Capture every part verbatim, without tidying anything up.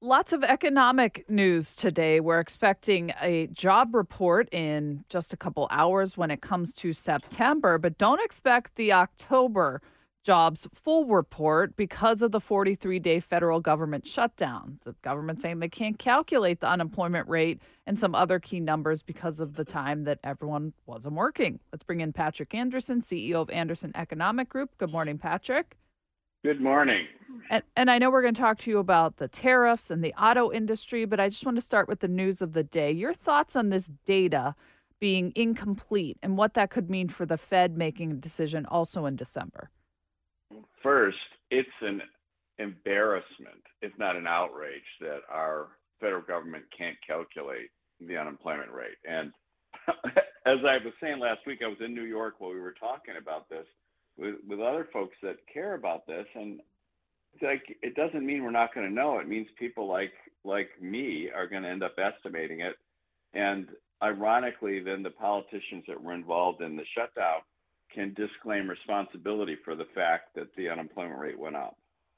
Lots of economic news today. We're expecting a job report in just a couple hours when it comes to September, but don't expect the October jobs full report because of the forty-three day federal government shutdown. The government saying they can't calculate the unemployment rate and some other key numbers because of the time that everyone wasn't working. Let's bring in Patrick Anderson, C E O of Anderson Economic Group. Good morning, Patrick. Good morning. And, and I know we're going to talk to you about the tariffs and the auto industry, but I just want to start with the news of the day. Your thoughts on this data being incomplete and what that could mean for the Fed making a decision also in December. First, it's an embarrassment, if not an outrage, that our federal government can't calculate the unemployment rate. And as I was saying last week, I was in New York while we were talking about this with, with other folks that care about this. And it's like, it doesn't mean we're not going to know. It means people like like me are going to end up estimating it. And ironically, then the politicians that were involved in the shutdown can disclaim responsibility for the fact that the unemployment rate went up.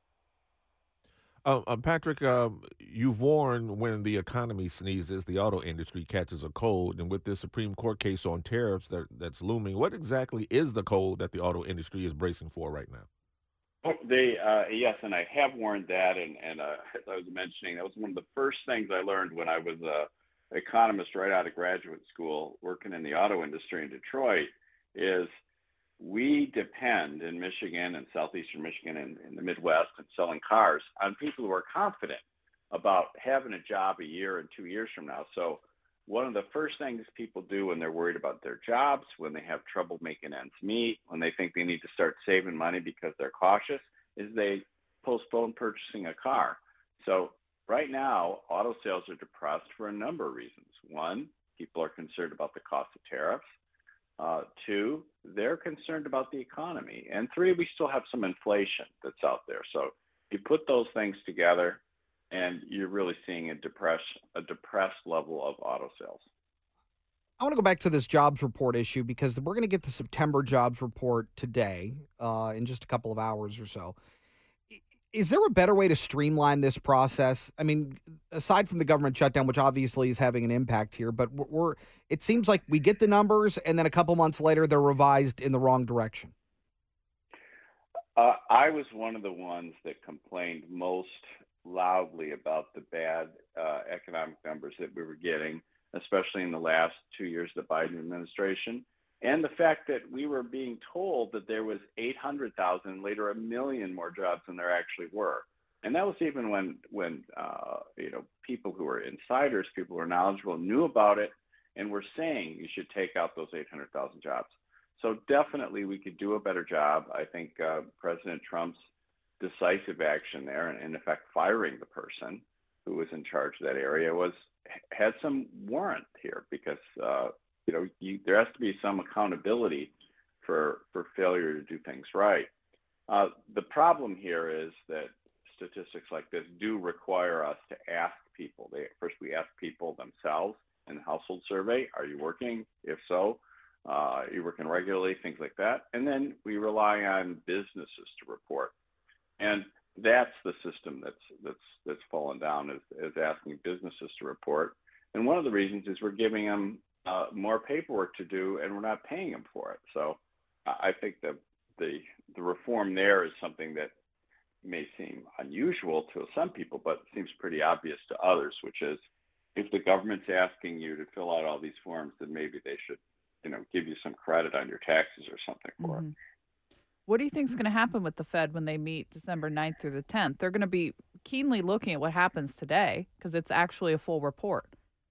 Uh, uh, Patrick, uh, you've warned when the economy sneezes, the auto industry catches a cold. And with this Supreme Court case on tariffs that, that's looming, what exactly is the cold that the auto industry is bracing for right now? Oh, They, uh, yes, and I have warned that. And, and uh, as I was mentioning, that was one of the first things I learned when I was an economist right out of graduate school working in the auto industry in Detroit is we depend in Michigan and southeastern Michigan and in the Midwest and selling cars on people who are confident about having a job a year and two years from now. So one of the first things people do when they're worried about their jobs, when they have trouble making ends meet, when they think they need to start saving money because they're cautious, is they postpone purchasing a car. So right now, auto sales are depressed for a number of reasons. One, people are concerned about the cost of tariffs. Uh, two, they're concerned about the economy. And three, we still have some inflation that's out there. So you put those things together, and you're really seeing a depressed, a depressed level of auto sales. I want to go back to this jobs report issue because we're going to get the September jobs report today uh, in just a couple of hours or so. Is there a better way to streamline this process? I mean, aside from the government shutdown, which obviously is having an impact here, but we're, we're it seems like we get the numbers and then a couple months later they're revised in the wrong direction. Uh, I was one of the ones that complained most loudly about the bad uh, economic numbers that we were getting, especially in the last two years of the Biden administration. And the fact that we were being told that there was eight hundred thousand, later a million more jobs than there actually were. And that was even when, when uh, you know, people who were insiders, people who were knowledgeable, knew about it and were saying you should take out those eight hundred thousand jobs. So definitely we could do a better job. I think uh, President Trump's decisive action there, and in effect firing the person who was in charge of that area, was had some warrant here because uh, you know, you, there has to be some accountability for for failure to do things right. Uh, the problem here is that statistics like this do require us to ask people. They, first, we ask people themselves in the household survey, are you working? If so, uh, are you working regularly? Things like that. And then we rely on businesses to report. And that's the system that's that's that's fallen down, is, is asking businesses to report. And one of the reasons is we're giving them Uh, more paperwork to do, and we're not paying them for it. So I think that the the reform there is something that may seem unusual to some people, but seems pretty obvious to others, which is if the government's asking you to fill out all these forms, then maybe they should, you know, give you some credit on your taxes or something for Mm-hmm. it. What do you think is going to happen with the Fed when they meet December ninth through the tenth? They're going to be keenly looking at what happens today because it's actually a full report.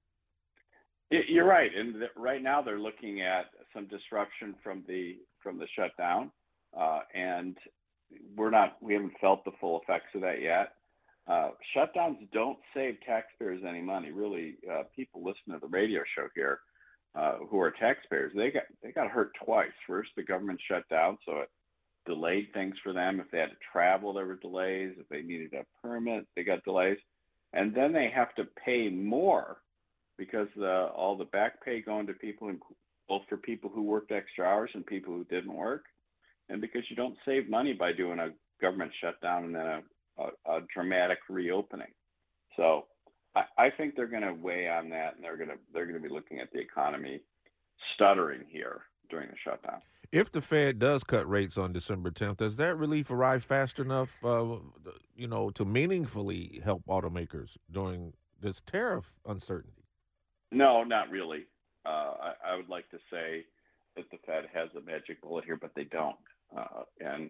You're right, and right now they're looking at some disruption from the from the shutdown, uh, and we're not we haven't felt the full effects of that yet. Uh, shutdowns don't save taxpayers any money. Really, uh, people listening to the radio show here uh, who are taxpayers, they got they got hurt twice. First, the government shut down, so it delayed things for them. If they had to travel, there were delays. If they needed a permit, they got delays, and then they have to pay more because the, all the back pay going to people, in, both for people who worked extra hours and people who didn't work, and because you don't save money by doing a government shutdown and then a, a, a dramatic reopening. So I, I think they're going to weigh on that, and they're going to they're going to be looking at the economy stuttering here during the shutdown. If the Fed does cut rates on December tenth, does that relief arrive fast enough, uh, you know, to meaningfully help automakers during this tariff uncertainty? No, not really. Uh, I, I would like to say that the Fed has a magic bullet here, but they don't. Uh, and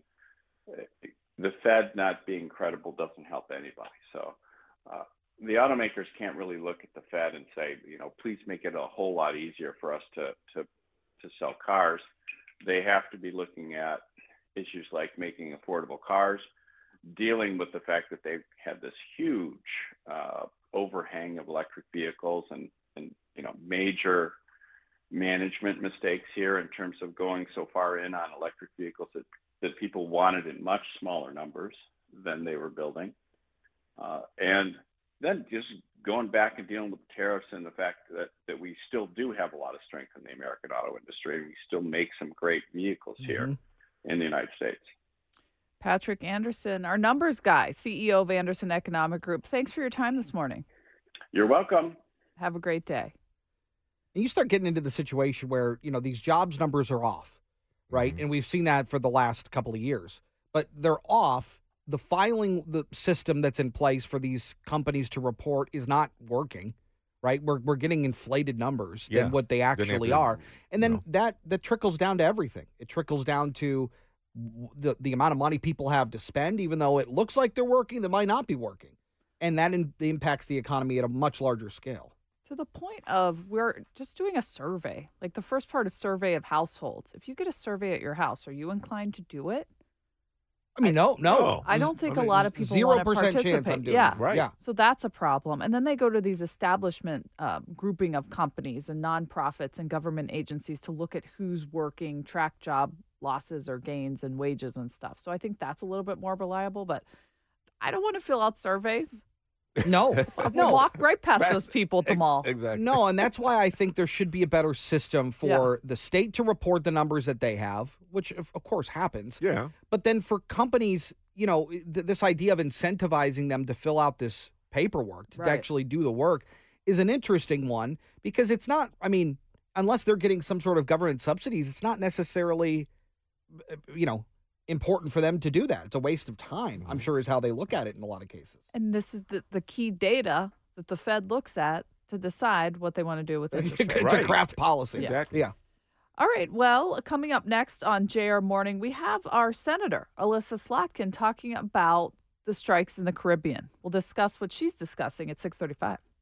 the Fed not being credible doesn't help anybody. So uh, the automakers can't really look at the Fed and say, you know, please make it a whole lot easier for us to to to sell cars. They have to be looking at issues like making affordable cars, dealing with the fact that they've had this huge uh, overhang of electric vehicles and, and, you know, major management mistakes here in terms of going so far in on electric vehicles that, that people wanted in much smaller numbers than they were building. Uh, and then just going back and dealing with tariffs and the fact that, that we still do have a lot of strength in the American auto industry. We still make some great vehicles Mm-hmm. here in the United States. Patrick Anderson, our numbers guy, C E O of Anderson Economic Group. Thanks for your time this morning. You're welcome. Have a great day. And you start getting into the situation where, you know, these jobs numbers are off, right? Mhm. And we've seen that for the last couple of years. But they're off. The filing the system that's in place for these companies to report is not working, right? We're we're getting inflated numbers Yeah. than what they Then they have actually to, are. And then you know. that that trickles down to everything. It trickles down to w- the the amount of money people have to spend, even though it looks like they're working, they might not be working. And that in, impacts the economy at a much larger scale. To the point of we're just doing a survey, like the first part is survey of households. If you get a survey at your house, are you inclined to do it? I mean, no, no. No. I don't think I mean, a lot of people Zero want to percent participate. chance I'm doing yeah. it. Right. Yeah. So that's a problem. And then they go to these establishment uh, grouping of companies and nonprofits and government agencies to look at who's working, track job losses or gains and wages and stuff. So I think that's a little bit more reliable, but I don't want to fill out surveys. No, I'll no. walk right past That's- those people at the mall. Exactly. No, and that's why I think there should be a better system for the state to report the numbers that they have, which of, of course happens. Yeah. But then for companies, you know, th- this idea of incentivizing them to fill out this paperwork, to Right. actually do the work, is an interesting one because it's not, I mean, unless they're getting some sort of government subsidies, it's not necessarily, uh, you know, important for them to do that. It's a waste of time, I'm sure, is how they look at it in a lot of cases. And this is the, the key data that the Fed looks at to decide what they want to do with interest rates. To Right. craft policy. Exactly. Yeah. All right. Well, coming up next on J R Morning, we have our Senator, Alyssa Slotkin, talking about the strikes in the Caribbean. We'll discuss what she's discussing at six thirty-five.